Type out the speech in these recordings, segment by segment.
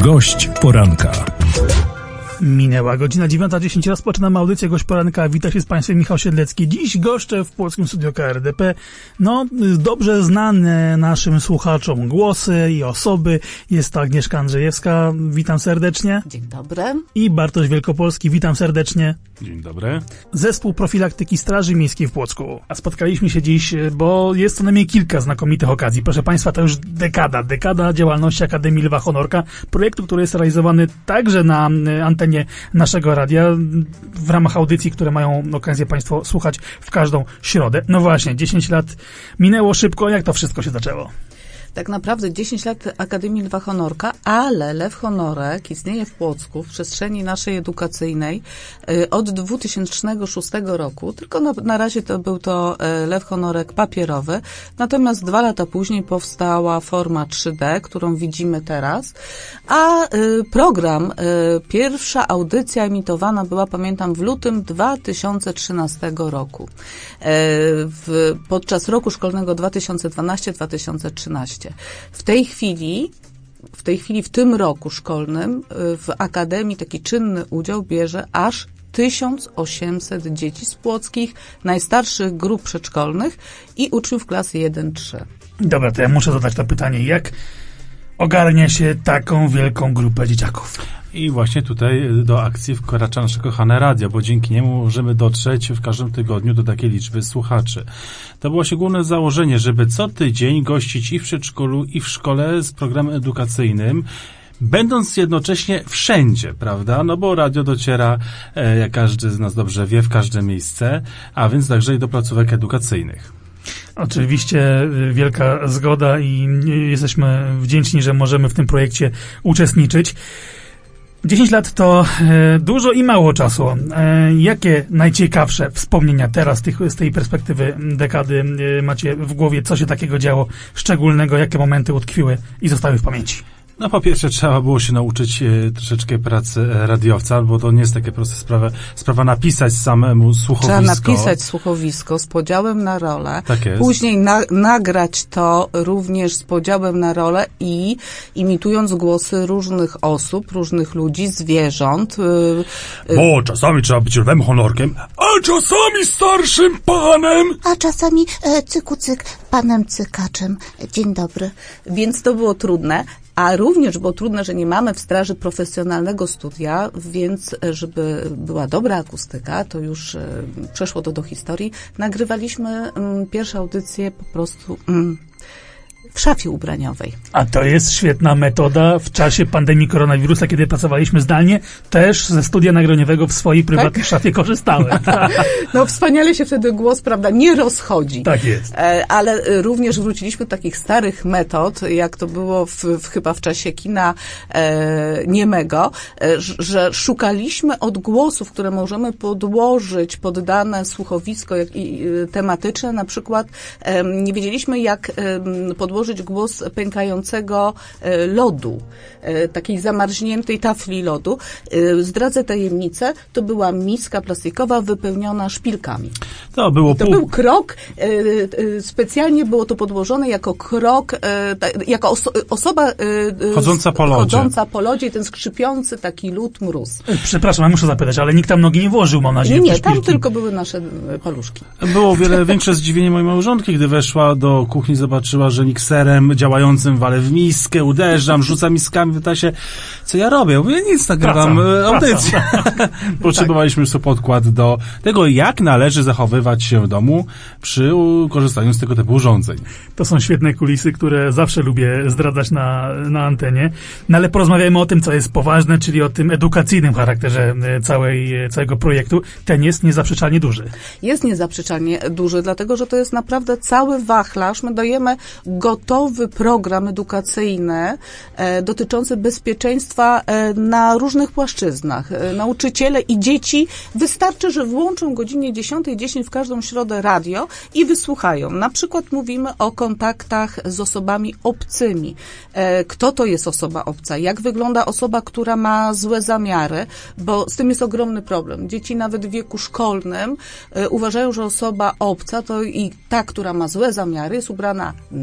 Gość poranka. Minęła godzina 9:10. Rozpoczynamy audycję Gość Poranka. Witam się z Państwem, Michał Siedlecki. Dziś goszczę w Płockim Studio KRDP. Dobrze znane naszym słuchaczom głosy i osoby. Jest to Agnieszka Andrzejewska. Witam serdecznie. Dzień dobry. I Bartosz Wielkopolski. Witam serdecznie. Dzień dobry. Zespół Profilaktyki Straży Miejskiej w Płocku. A spotkaliśmy się dziś, bo jest co najmniej kilka znakomitych okazji. Proszę Państwa, to już dekada działalności Akademii Lwa Honorka. Projektu, który jest realizowany także na antenie naszego radia w ramach audycji, które mają okazję Państwo słuchać w każdą środę. No właśnie, 10 lat minęło szybko. Jak to wszystko się zaczęło? Tak naprawdę 10 lat Akademii Lwa Honorka, ale Lew Honorek istnieje w Płocku, w przestrzeni naszej edukacyjnej od 2006 roku. Tylko na razie był to Lew Honorek papierowy. Natomiast 2 lata później powstała forma 3D, którą widzimy teraz. A program, pierwsza audycja emitowana była, pamiętam, w lutym 2013 roku. Podczas roku szkolnego 2012-2013. W tej chwili, w tym roku szkolnym w Akademii taki czynny udział bierze aż 1800 dzieci z płockich, najstarszych grup przedszkolnych i uczniów klasy 1-3. Dobra, to ja muszę zadać to pytanie. Jak ogarnia się taką wielką grupę dzieciaków? I właśnie tutaj do akcji wkracza nasze kochane radio, bo dzięki niemu możemy dotrzeć w każdym tygodniu do takiej liczby słuchaczy. To było się główne założenie, żeby co tydzień gościć i w przedszkolu, i w szkole z programem edukacyjnym, będąc jednocześnie wszędzie, prawda? No bo radio dociera, jak każdy z nas dobrze wie, w każde miejsce, a więc także i do placówek edukacyjnych. Oczywiście wielka zgoda i jesteśmy wdzięczni, że możemy w tym projekcie uczestniczyć. 10 lat to dużo i mało czasu. Jakie najciekawsze wspomnienia teraz z tej perspektywy dekady macie w głowie? Co się takiego działo szczególnego? Jakie momenty utkwiły i zostały w pamięci? No po pierwsze trzeba było się nauczyć troszeczkę pracy radiowca, bo to nie jest takie proste sprawa napisać samemu słuchowisko. Trzeba napisać słuchowisko z podziałem na rolę. Tak jest. Później nagrać to również z podziałem na rolę i imitując głosy różnych osób, różnych ludzi, zwierząt. Bo czasami trzeba być lwem honorkiem, a czasami starszym panem. A czasami cykucyk, panem cykaczem. Dzień dobry. Więc to było trudne. A również było trudne, że nie mamy w straży profesjonalnego studia, więc żeby była dobra akustyka, to już przeszło to do historii. Nagrywaliśmy pierwsze audycje po prostu w szafie ubraniowej. A to jest świetna metoda w czasie pandemii koronawirusa, kiedy pracowaliśmy zdalnie. Też ze studia nagraniowego w swojej prywatnej szafie korzystałem. No wspaniale się wtedy głos, prawda, nie rozchodzi. Tak jest. Ale również wróciliśmy do takich starych metod, jak to było chyba w czasie kina niemego, że szukaliśmy odgłosów, które możemy podłożyć pod dane słuchowisko tematyczne. Na przykład nie wiedzieliśmy, jak podłożyć głos pękającego lodu, takiej zamarzniętej tafli lodu. Zdradzę tajemnicę, to była miska plastikowa wypełniona szpilkami. To był krok, specjalnie było to podłożone jako krok, jako osoba chodząca po lodzie i ten skrzypiący taki lód, mróz. Przepraszam, ja muszę zapytać, ale nikt tam nogi nie włożył, mam nadzieję. Nie, tam tylko były nasze paluszki. Było większe zdziwienie mojej małżonki, gdy weszła do kuchni, zobaczyła, że mikserem działającym walę w miskę, uderzam, rzucam miskami, pyta się, co ja robię? Mówię, nic, nagrywam audycję. Potrzebowaliśmy już podkład do tego, jak należy zachowywać się w domu przy korzystaniu z tego typu urządzeń. To są świetne kulisy, które zawsze lubię zdradzać na antenie. No ale porozmawiajmy o tym, co jest poważne, czyli o tym edukacyjnym charakterze całego projektu. Ten jest niezaprzeczalnie duży. Jest niezaprzeczalnie duży, dlatego, że to jest naprawdę cały wachlarz. My dajemy gotowy program edukacyjny dotyczący bezpieczeństwa na różnych płaszczyznach. Nauczyciele i dzieci wystarczy, że włączą o godzinie 10:10 w każdą środę radio i wysłuchają. Na przykład mówimy o kontaktach z osobami obcymi. Kto to jest osoba obca? Jak wygląda osoba, która ma złe zamiary? Bo z tym jest ogromny problem. Dzieci nawet w wieku szkolnym uważają, że osoba obca to i ta, która ma złe zamiary, jest ubrana na czarno,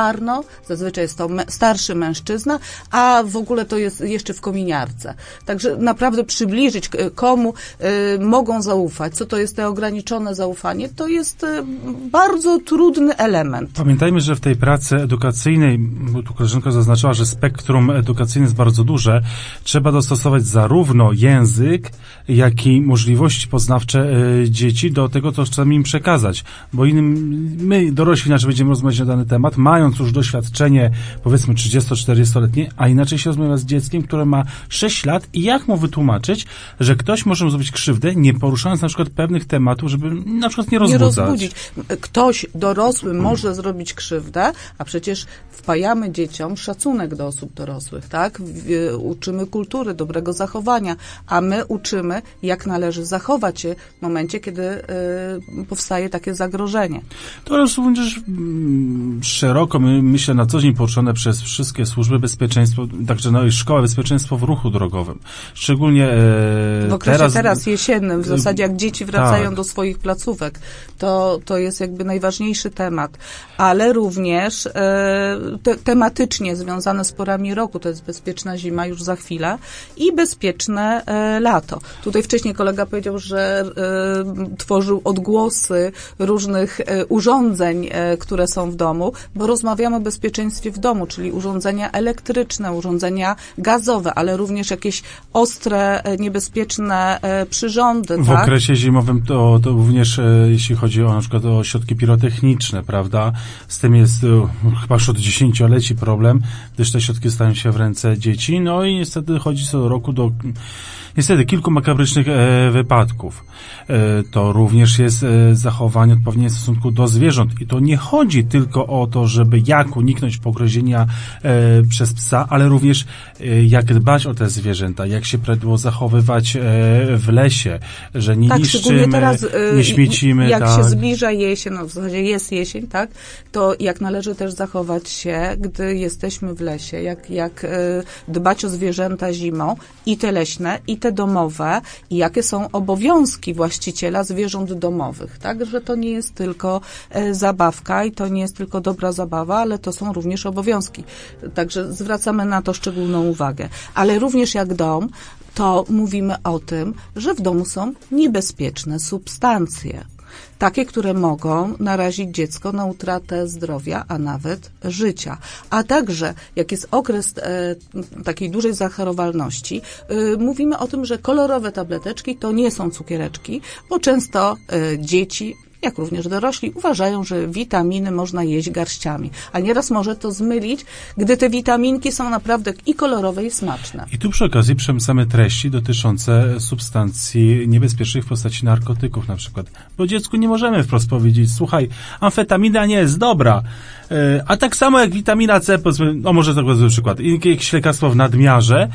parno, zazwyczaj jest to starszy mężczyzna, a w ogóle to jest jeszcze w kominiarce. Także naprawdę przybliżyć, komu mogą zaufać, co to jest te ograniczone zaufanie, to jest bardzo trudny element. Pamiętajmy, że w tej pracy edukacyjnej, bo tu koleżanka zaznaczyła, że spektrum edukacyjne jest bardzo duże, trzeba dostosować zarówno język, jak i możliwości poznawcze dzieci do tego, co chcemy im przekazać. Bo my, dorośli, inaczej będziemy rozmawiać na dany temat, mając już doświadczenie, powiedzmy 30-40-letnie, a inaczej się rozmawia z dzieckiem, które ma 6 lat i jak mu wytłumaczyć, że ktoś może mu zrobić krzywdę, nie poruszając na przykład pewnych tematów, żeby na przykład nie rozbudzać. Ktoś dorosły może zrobić krzywdę, a przecież wpajamy dzieciom szacunek do osób dorosłych, tak? Uczymy kultury, dobrego zachowania, a my uczymy, jak należy zachować się w momencie, kiedy powstaje takie zagrożenie. To jest również szeroko, myślę, na co dzień poruszone przez wszystkie służby bezpieczeństwa, także i Szkoła Bezpieczeństwa w ruchu drogowym. Szczególnie w okresie teraz jesiennym, w zasadzie jak dzieci wracają do swoich placówek, to jest jakby najważniejszy temat. Ale również tematycznie związane z porami roku, to jest bezpieczna zima już za chwilę i bezpieczne lato. Tutaj wcześniej kolega powiedział, że tworzył odgłosy różnych urządzeń, które są w domu, bo rozmawiamy o bezpieczeństwie w domu, czyli urządzenia elektryczne, urządzenia gazowe, ale również jakieś ostre, niebezpieczne przyrządy. W okresie zimowym to również, jeśli chodzi o na przykład o środki pirotechniczne, prawda? Z tym jest chyba już od 10-leci problem, gdyż te środki stają się w ręce dzieci, no i niestety chodzi co roku do kilku makabrycznych wypadków. To również jest zachowanie odpowiednie w stosunku do zwierząt. I to nie chodzi tylko o to, żeby jak uniknąć pogryzienia przez psa, ale również jak dbać o te zwierzęta, jak się prawidłowo zachowywać w lesie, że nie niszczymy, teraz, nie śmiecimy. Jak się zbliża jesień, no w zasadzie jest jesień, tak, to jak należy też zachować się, gdy jesteśmy w lesie, jak dbać o zwierzęta zimą, i te leśne, i te domowe, i jakie są obowiązki właściciela zwierząt domowych, tak, że to nie jest tylko zabawka i to nie jest tylko dobra zabawa, ale to są również obowiązki. Także zwracamy na to szczególną uwagę. Ale również jak dom, to mówimy o tym, że w domu są niebezpieczne substancje. Takie, które mogą narazić dziecko na utratę zdrowia, a nawet życia. A także, jak jest okres takiej dużej zachorowalności, mówimy o tym, że kolorowe tableteczki to nie są cukiereczki, bo często dzieci, jak również dorośli, uważają, że witaminy można jeść garściami. A nieraz może to zmylić, gdy te witaminki są naprawdę i kolorowe, i smaczne. I tu przy okazji przemycamy treści dotyczące substancji niebezpiecznych w postaci narkotyków na przykład. Bo dziecku nie możemy wprost powiedzieć, słuchaj, amfetamina nie jest dobra, a tak samo jak witamina C, powiedzmy, może tak zły przykład, jakieś lekarstwo w nadmiarze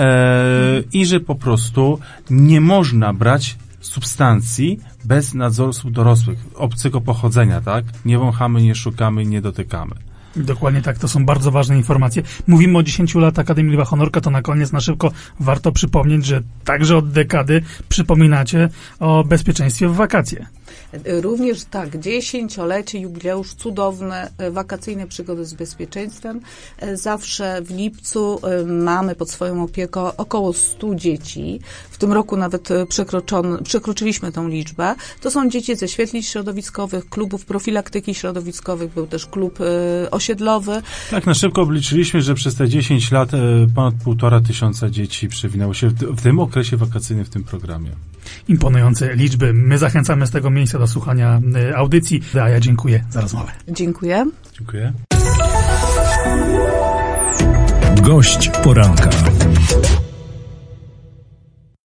i że po prostu nie można brać substancji bez nadzoru osób dorosłych, obcego pochodzenia, tak? Nie wąchamy, nie szukamy, nie dotykamy. Dokładnie tak, to są bardzo ważne informacje. Mówimy o 10 lat Akademii Lwa Honorka, to na koniec na szybko warto przypomnieć, że także od dekady przypominacie o bezpieczeństwie w wakacje. Również tak, 10-lecie, jubileusz, cudowne, wakacyjne przygody z bezpieczeństwem. Zawsze w lipcu mamy pod swoją opieką około 100 dzieci. W tym roku nawet przekroczyliśmy tą liczbę. To są dzieci ze świetlic środowiskowych, klubów profilaktyki środowiskowych, był też klub osiedlowy. Tak, na szybko obliczyliśmy, że przez te 10 lat ponad 1500 dzieci przewinęło się w tym okresie wakacyjnym w tym programie. Imponujące liczby. My zachęcamy z tego miejsca do słuchania audycji, a ja dziękuję za rozmowę. Dziękuję. Dziękuję. Gość poranka.